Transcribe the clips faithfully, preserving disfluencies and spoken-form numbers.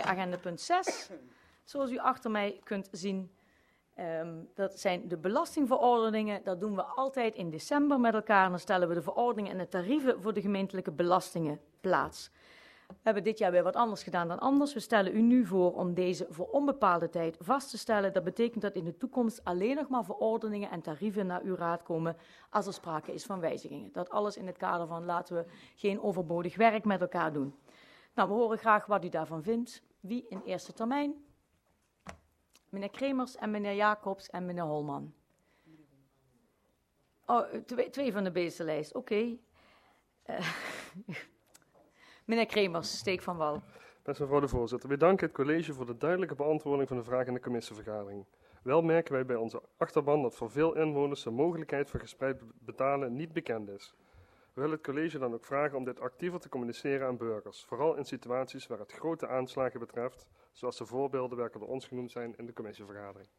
agenda punt zes. Zoals u achter mij kunt zien, um, dat zijn de belastingverordeningen. Dat doen we altijd in december met elkaar. Dan stellen we de verordeningen en de tarieven voor de gemeentelijke belastingen plaats. We hebben dit jaar weer wat anders gedaan dan anders. We stellen u nu voor om deze voor onbepaalde tijd vast te stellen. Dat betekent dat in de toekomst alleen nog maar verordeningen en tarieven naar uw raad komen als er sprake is van wijzigingen. Dat alles in het kader van laten we geen overbodig werk met elkaar doen. Nou, we horen graag wat u daarvan vindt. Wie in eerste termijn? Meneer Kremers en meneer Jacobs en meneer Holman. Oh, twee, twee van de beestenlijst, oké. Okay. Uh, meneer Kremers, steek van wal. Beste mevrouw de voorzitter, wij danken het college voor de duidelijke beantwoording van de vraag in de commissievergadering. Wel merken wij bij onze achterban dat voor veel inwoners de mogelijkheid van gespreid betalen niet bekend is. We willen het college dan ook vragen om dit actiever te communiceren aan burgers, vooral in situaties waar het grote aanslagen betreft, zoals de voorbeelden welke door ons genoemd zijn in de commissievergadering.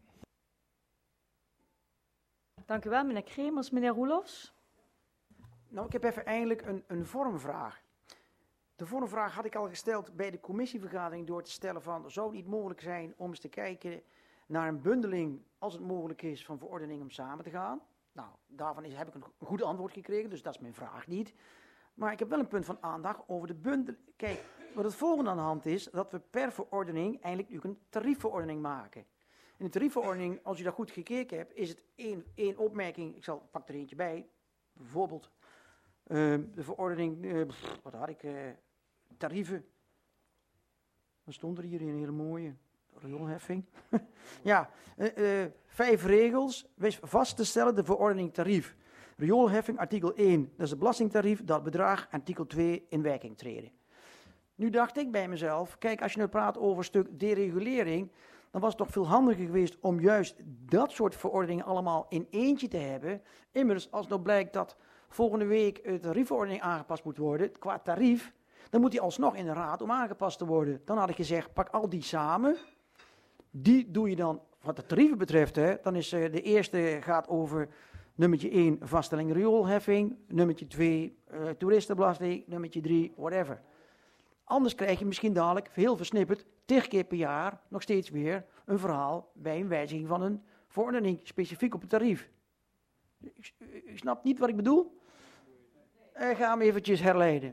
Dank u wel, meneer Kremers. Meneer Roelofs? Nou, ik heb even eindelijk een, een vormvraag. De vormvraag had ik al gesteld bij de commissievergadering door te stellen van, zou het niet mogelijk zijn om eens te kijken naar een bundeling, als het mogelijk is, van verordeningen om samen te gaan? Nou, daarvan is, heb ik een goed antwoord gekregen, dus dat is mijn vraag niet. Maar ik heb wel een punt van aandacht over de bundel. Kijk, wat het volgende aan de hand is, dat we per verordening eigenlijk nu een tariefverordening maken. In de tariefverordening, als u daar goed gekeken hebt, is het één, één opmerking, ik zal, pak er eentje bij, bijvoorbeeld uh, de verordening, uh, pff, wat had ik, uh, tarieven. Dan stond er hier een hele mooie rioolheffing. ja, uh, uh, vijf regels, wees vast te stellen de verordening tarief. Rioolheffing, artikel één, dat is het belastingtarief, dat bedrag, artikel twee, in werking treden. Nu dacht ik bij mezelf, kijk, als je nu praat over een stuk deregulering, dan was het toch veel handiger geweest om juist dat soort verordeningen allemaal in eentje te hebben. Immers, als nou blijkt dat volgende week de tariefverordening aangepast moet worden, qua tarief, dan moet die alsnog in de raad om aangepast te worden. Dan had ik gezegd, pak al die samen. Die doe je dan, wat de tarieven betreft, hè, dan is uh, de eerste gaat over nummertje één, vaststelling rioolheffing, nummertje twee, uh, toeristenbelasting, nummertje drie, whatever. Anders krijg je misschien dadelijk, heel versnipperd, tig keer per jaar, nog steeds weer, een verhaal bij een wijziging van een verordening, specifiek op het tarief. Ik, ik snap niet wat ik bedoel. Ik ga hem eventjes herleiden.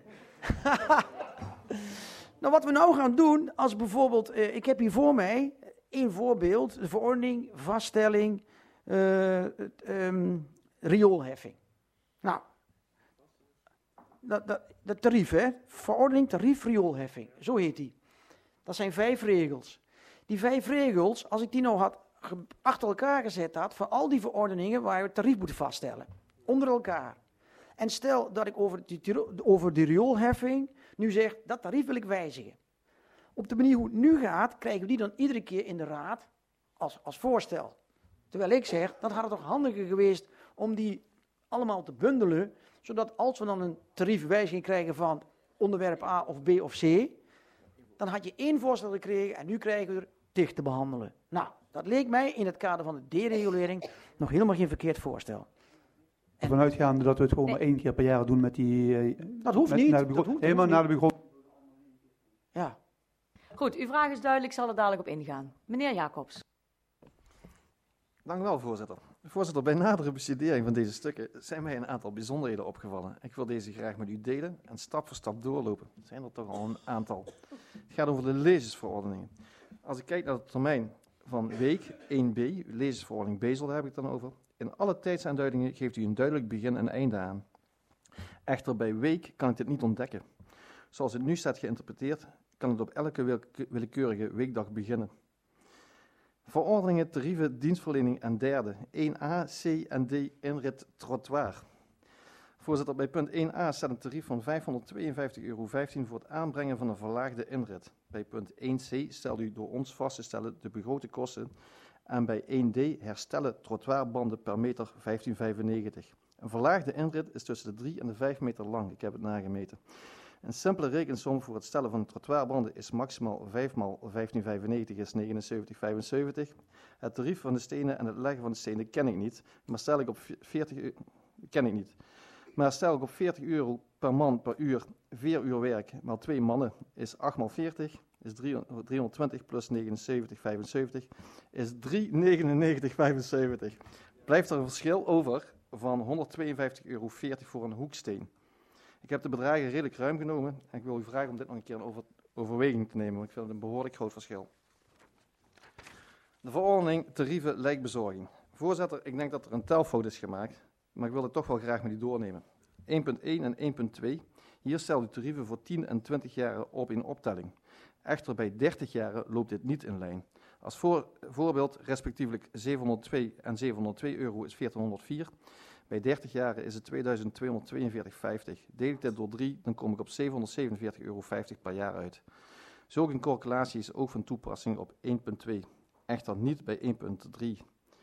Nou, wat we nou gaan doen, als bijvoorbeeld, uh, ik heb hier voor mij één voorbeeld, de verordening, vaststelling, uh, um, rioolheffing. Nou, dat, dat, dat tarief, hè, verordening, tarief, rioolheffing, zo heet die. Dat zijn vijf regels. Die vijf regels, als ik die nou had achter elkaar gezet had, van al die verordeningen waar we het tarief moeten vaststellen, onder elkaar. En stel dat ik over de, over de rioolheffing nu zeg, dat tarief wil ik wijzigen. Op de manier hoe het nu gaat, krijgen we die dan iedere keer in de raad als, als voorstel. Terwijl ik zeg, dat had het toch handiger geweest om die allemaal te bundelen, zodat als we dan een tariefwijziging krijgen van onderwerp A of B of C, dan had je één voorstel gekregen en nu krijgen we er tig te behandelen. Nou, dat leek mij in het kader van de deregulering nog helemaal geen verkeerd voorstel. En vanuitgaande dat we het gewoon nee. maar één keer per jaar doen met die... Uh, dat hoeft met, niet. Naar de dat hoeft, helemaal naar de begroting. Ja. Goed, uw vraag is duidelijk, ik zal er dadelijk op ingaan. Meneer Jacobs. Dank u wel, voorzitter. Voorzitter, bij nadere bestudering van deze stukken zijn mij een aantal bijzonderheden opgevallen. Ik wil deze graag met u delen en stap voor stap doorlopen. Er zijn er toch al een aantal. Het gaat over de lezersverordeningen. Als ik kijk naar de termijn van week één b, lezersverordening Bezel, daar heb ik het dan over. In alle tijdsaanduidingen geeft u een duidelijk begin en einde aan. Echter, bij week kan ik dit niet ontdekken. Zoals het nu staat geïnterpreteerd, kan het op elke willekeurige weekdag beginnen. Verordeningen, tarieven, dienstverlening en derde. één a, c en d inrit trottoir. Voorzitter, bij punt één a staat een tarief van vijfhonderdtweeënvijftig euro vijftien voor het aanbrengen van een verlaagde inrit. Bij punt één c stelt u door ons vast te stellen de begrote kosten. En bij één d herstellen trottoirbanden per meter vijftien vijfennegentig. Een verlaagde inrit is tussen de drie en de vijf meter lang. Ik heb het nagemeten. Een simpele rekensom voor het stellen van trottoirbanden is maximaal vijf maal vijftien vijfennegentig is negenenzeventig vijfenzeventig. Het tarief van de stenen en het leggen van de stenen ken ik niet, maar stel ik op veertig ken ik niet. Maar stel ik op veertig euro per man per uur, vier uur werk, maal twee mannen is acht maal veertig, is driehonderdtwintig plus negenenzeventig, vijfenzeventig is driehonderdnegenennegentig, vijfenzeventig. Blijft er een verschil over van honderdtweeënvijftig euro veertig voor een hoeksteen. Ik heb de bedragen redelijk ruim genomen en ik wil u vragen om dit nog een keer in over, overweging te nemen, want ik vind het een behoorlijk groot verschil. De verordening tarieven lijkbezorging. Voorzitter, ik denk dat er een telfout is gemaakt, maar ik wil het toch wel graag met u doornemen. één punt één en één punt twee. Hier stelt u tarieven voor tien en twintig jaren op in optelling. Echter bij dertig jaren loopt dit niet in lijn. Als voor, voorbeeld respectievelijk zevenhonderdtwee en zevenhonderdtwee euro is veertienhonderdvier. Bij dertig jaren is het tweeduizend tweehonderdtweeënveertig komma vijftig. Deel ik dit door drie, dan kom ik op zevenhonderdzevenenveertig euro vijftig per jaar uit. Zulke een calculatie is ook van toepassing op één punt twee. Echter niet bij één punt drie.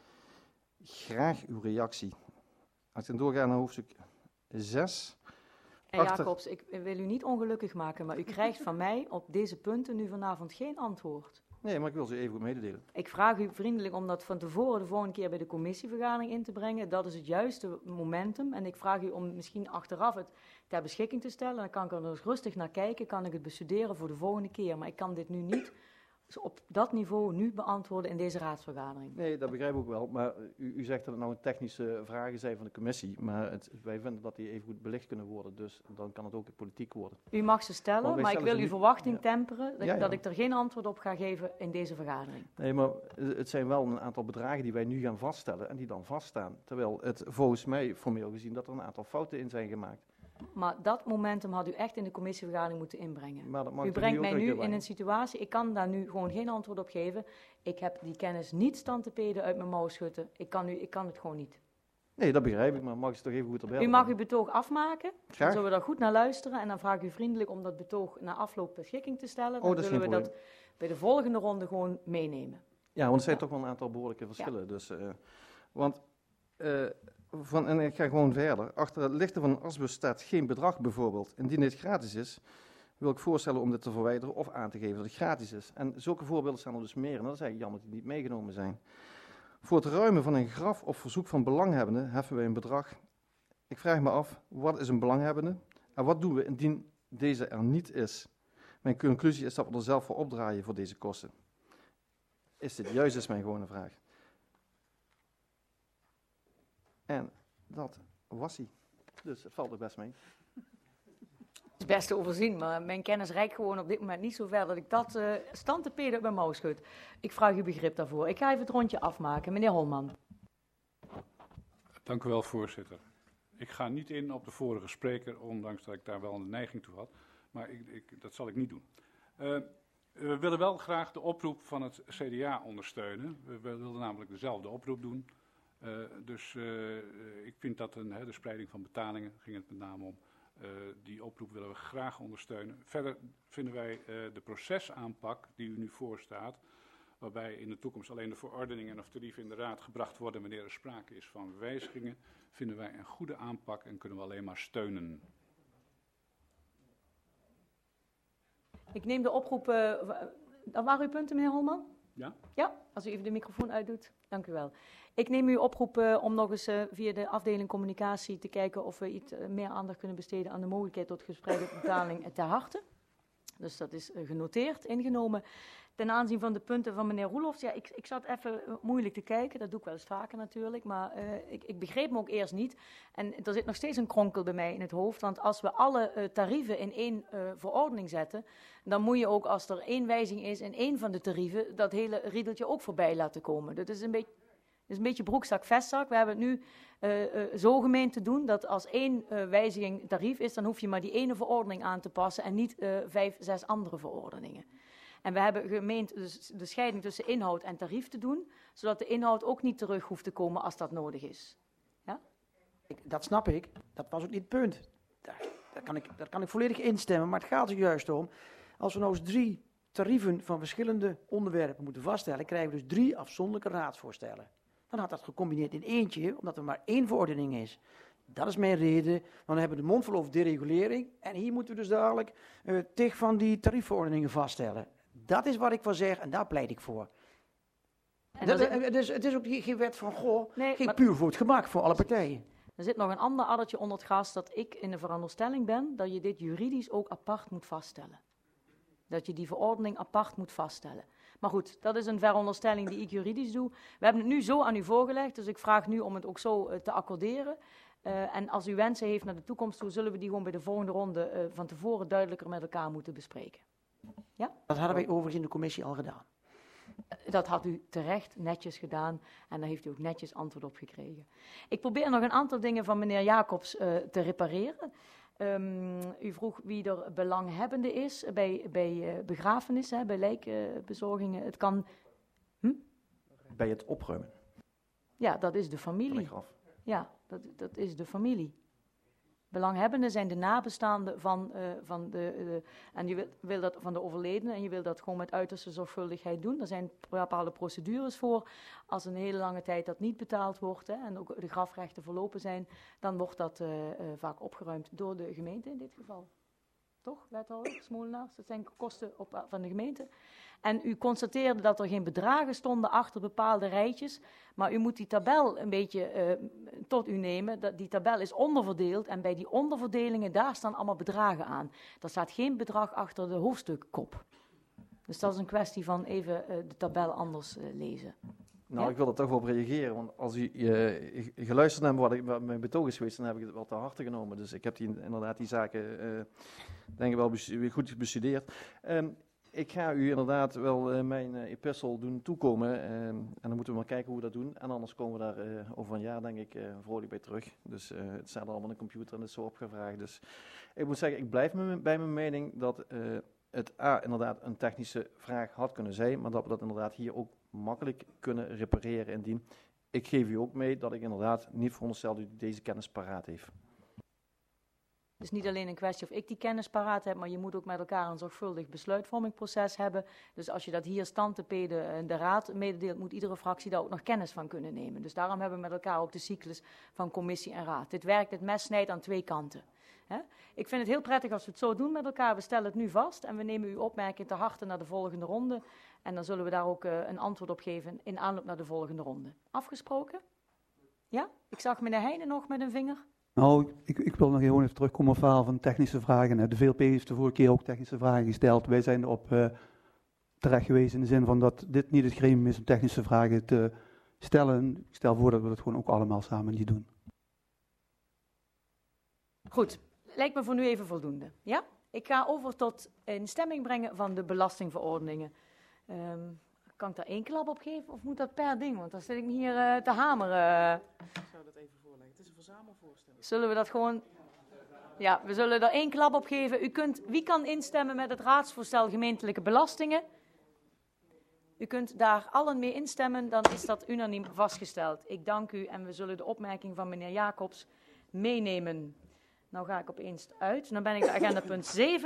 Graag uw reactie. Als ik dan doorga naar hoofdstuk zes. En Achter... Jacobs, ik wil u niet ongelukkig maken, maar u krijgt van mij op deze punten nu vanavond geen antwoord. Nee, maar ik wil ze even goed mededelen. Ik vraag u vriendelijk om dat van tevoren de volgende keer bij de commissievergadering in te brengen. Dat is het juiste momentum. En ik vraag u om misschien achteraf het ter beschikking te stellen. Dan kan ik er dus rustig naar kijken, kan ik het bestuderen voor de volgende keer. Maar ik kan dit nu niet op dat niveau nu beantwoorden in deze raadsvergadering. Nee, dat begrijp ik ook wel. Maar u, u zegt dat het nou een technische vragen zijn van de commissie. Maar het, wij vinden dat die even goed belicht kunnen worden. Dus dan kan het ook politiek worden. U mag ze stellen, maar ik wil uw niet... verwachting ja. temperen dat, ja, ja. dat ik er geen antwoord op ga geven in deze vergadering. Nee, maar het zijn wel een aantal bedragen die wij nu gaan vaststellen en die dan vaststaan. Terwijl het volgens mij formeel gezien dat er een aantal fouten in zijn gemaakt. Maar dat momentum had u echt in de commissievergadering moeten inbrengen. Maar dat mag u toch brengt nu ook mij een nu keer in bij. een situatie, ik kan daar nu gewoon geen antwoord op geven. Ik heb die kennis niet stand te peden uit mijn mouw schutten. Ik kan, u, ik kan het gewoon niet. Nee, dat begrijp ik, maar mag je toch even goed erbij? U mag uw betoog afmaken, dan Graag. zullen we daar goed naar luisteren. En dan vraag ik u vriendelijk om dat betoog na afloop beschikking te stellen. Dan Oh, dat is zullen we geen dat bij de volgende ronde gewoon meenemen. Ja, want er zijn Ja. toch wel een aantal behoorlijke verschillen. Ja. Dus, uh, want, uh, van, en ik ga gewoon verder. Achter het lichten van een asbus staat geen bedrag bijvoorbeeld. Indien dit gratis is, wil ik voorstellen om dit te verwijderen of aan te geven dat het gratis is. En zulke voorbeelden staan er dus meer. En dat is eigenlijk jammer dat die niet meegenomen zijn. Voor het ruimen van een graf op verzoek van belanghebbenden heffen wij een bedrag. Ik vraag me af, wat is een belanghebbende? En wat doen we indien deze er niet is? Mijn conclusie is dat we er zelf voor opdraaien voor deze kosten. Is dit juist, is mijn gewone vraag. En dat was hij. Dus het valt er best mee. Het is best te overzien, maar mijn kennis reikt gewoon op dit moment niet zo ver dat ik dat uh, stand te peden uit mijn mouw schud. Ik vraag uw begrip daarvoor. Ik ga even het rondje afmaken. Meneer Holman. Dank u wel, voorzitter. Ik ga niet in op de vorige spreker, ondanks dat ik daar wel een neiging toe had. Maar ik, ik, dat zal ik niet doen. Uh, we willen wel graag de oproep van het C D A ondersteunen. We, we wilden namelijk dezelfde oproep doen. Uh, dus uh, ik vind dat een, hè, de spreiding van betalingen, ging het met name om. Uh, die oproep willen we graag ondersteunen. Verder vinden wij uh, de procesaanpak die u nu voorstaat, waarbij in de toekomst alleen de verordeningen of tarieven in de raad gebracht worden wanneer er sprake is van wijzigingen, vinden wij een goede aanpak en kunnen we alleen maar steunen. Ik neem de oproep. Uh, dat waren uw punten, meneer Holman? Ja? Ja, als u even de microfoon uitdoet. Dank u wel. Ik neem uw oproep uh, om nog eens uh, via de afdeling communicatie te kijken of we iets uh, meer aandacht kunnen besteden aan de mogelijkheid tot gespreide betaling ter harte. Dus dat is uh, genoteerd, ingenomen. Ten aanzien van de punten van meneer Roelofs, ja, ik, ik zat even uh, moeilijk te kijken. Dat doe ik wel eens vaker natuurlijk, maar uh, ik, ik begreep me ook eerst niet. En er zit nog steeds een kronkel bij mij in het hoofd, want als we alle uh, tarieven in één uh, verordening zetten, dan moet je ook als er één wijziging is in één van de tarieven, dat hele riedeltje ook voorbij laten komen. Dat is een beetje... Het is een beetje broekzak-vestzak. We hebben het nu uh, uh, zo gemeen te doen dat als één uh, wijziging tarief is, dan hoef je maar die ene verordening aan te passen en niet uh, vijf, zes andere verordeningen. En we hebben gemeend dus de scheiding tussen inhoud en tarief te doen, zodat de inhoud ook niet terug hoeft te komen als dat nodig is. Ja? Ik, dat snap ik. Dat was ook niet het punt. Daar, daar, kan ik, daar kan ik volledig instemmen, maar het gaat er juist om. Als we nou eens drie tarieven van verschillende onderwerpen moeten vaststellen, krijgen we dus drie afzonderlijke raadsvoorstellen. Dan had dat gecombineerd in eentje, omdat er maar één verordening is. Dat is mijn reden, want dan hebben we de mond vol over deregulering. En hier moeten we dus dadelijk uh, tig van die tariefverordeningen vaststellen. Dat is wat ik wil zeggen en daar pleit ik voor. En dat, is, dus, het is ook geen wet van goh, nee, geen puur voor het gemak voor alle partijen. Er zit nog een ander addertje onder het gras dat ik in de veronderstelling ben dat je dit juridisch ook apart moet vaststellen. Dat je die verordening apart moet vaststellen. Maar goed, dat is een veronderstelling die ik juridisch doe. We hebben het nu zo aan u voorgelegd, dus ik vraag nu om het ook zo uh, te accorderen. Uh, en als u wensen heeft naar de toekomst toe, zullen we die gewoon bij de volgende ronde uh, van tevoren duidelijker met elkaar moeten bespreken. Ja? Dat hadden wij overigens in de commissie al gedaan. Uh, dat had u terecht netjes gedaan en daar heeft u ook netjes antwoord op gekregen. Ik probeer nog een aantal dingen van meneer Jacobs uh, te repareren. Um, u vroeg wie er belanghebbende is bij, bij uh, begrafenissen, bij lijkbezorgingen. Uh, het kan... Hm? Bij het opruimen. Ja, dat is de familie. Ja, dat, dat is de familie. Belanghebbenden zijn de nabestaanden van, uh, van, de, uh, en je wil, wil dat van de overledene en je wil dat gewoon met uiterste zorgvuldigheid doen. Er zijn bepaalde procedures voor. Als een hele lange tijd dat niet betaald wordt hè, en ook de grafrechten verlopen zijn, dan wordt dat uh, uh, vaak opgeruimd door de gemeente in dit geval. Toch, wethouder Smolenaars? Dat zijn kosten op, van de gemeente. En u constateerde dat er geen bedragen stonden achter bepaalde rijtjes, maar u moet die tabel een beetje uh, tot u nemen. Dat, die tabel is onderverdeeld en bij die onderverdelingen, daar staan allemaal bedragen aan. Er staat geen bedrag achter de hoofdstukkop. Dus dat is een kwestie van even uh, de tabel anders uh, lezen. Nou, ja? Ik wil er toch op reageren, want als u uh, geluisterd hebt wat, ik, wat mijn betoog is geweest, dan heb ik het wel te harte genomen. Dus ik heb die, inderdaad die zaken, uh, denk ik wel, bestu- goed bestudeerd. Um, Ik ga u inderdaad wel uh, mijn uh, epistel doen toekomen uh, en dan moeten we maar kijken hoe we dat doen. En anders komen we daar uh, over een jaar denk ik uh, vrolijk bij terug. Dus uh, het staat allemaal in de computer en het is zo opgevraagd. Dus ik moet zeggen, ik blijf me, bij mijn mening dat uh, het A inderdaad een technische vraag had kunnen zijn, maar dat we dat inderdaad hier ook makkelijk kunnen repareren indien. Ik geef u ook mee dat ik inderdaad niet veronderstel dat u deze kennis paraat heeft. Het is niet alleen een kwestie of ik die kennis paraat heb, maar je moet ook met elkaar een zorgvuldig besluitvormingproces hebben. Dus als je dat hier stand te peden de raad mededeelt, moet iedere fractie daar ook nog kennis van kunnen nemen. Dus daarom hebben we met elkaar ook de cyclus van commissie en raad. Dit werkt, het mes snijdt aan twee kanten. He? Ik vind het heel prettig als we het zo doen met elkaar. We stellen het nu vast en we nemen uw opmerking te harte naar de volgende ronde. En dan zullen we daar ook uh, een antwoord op geven in aanloop naar de volgende ronde. Afgesproken? Ja? Ik zag meneer Heijnen nog met een vinger. Nou, ik, ik wil nog gewoon even terugkomen op het verhaal van technische vragen. De V L P heeft de vorige keer ook technische vragen gesteld. Wij zijn erop uh, terecht geweest in de zin van dat dit niet het gremium is om technische vragen te stellen. Ik stel voor dat we dat gewoon ook allemaal samen niet doen. Goed, lijkt me voor nu even voldoende. Ja? Ik ga over tot een stemming brengen van de belastingverordeningen. Um, kan ik daar één klap op geven of moet dat per ding? Want dan zit ik me hier uh, te hameren. Ik zou dat even voorleggen. Het is een verzamelvoorstelling. Zullen we dat gewoon... Ja, we zullen er één klap op geven. U kunt... Wie kan instemmen met het raadsvoorstel gemeentelijke belastingen? U kunt daar allen mee instemmen, dan is dat unaniem vastgesteld. Ik dank u en we zullen de opmerking van meneer Jacobs meenemen. Nou ga ik opeens uit. Dan ben ik bij agenda punt zeven.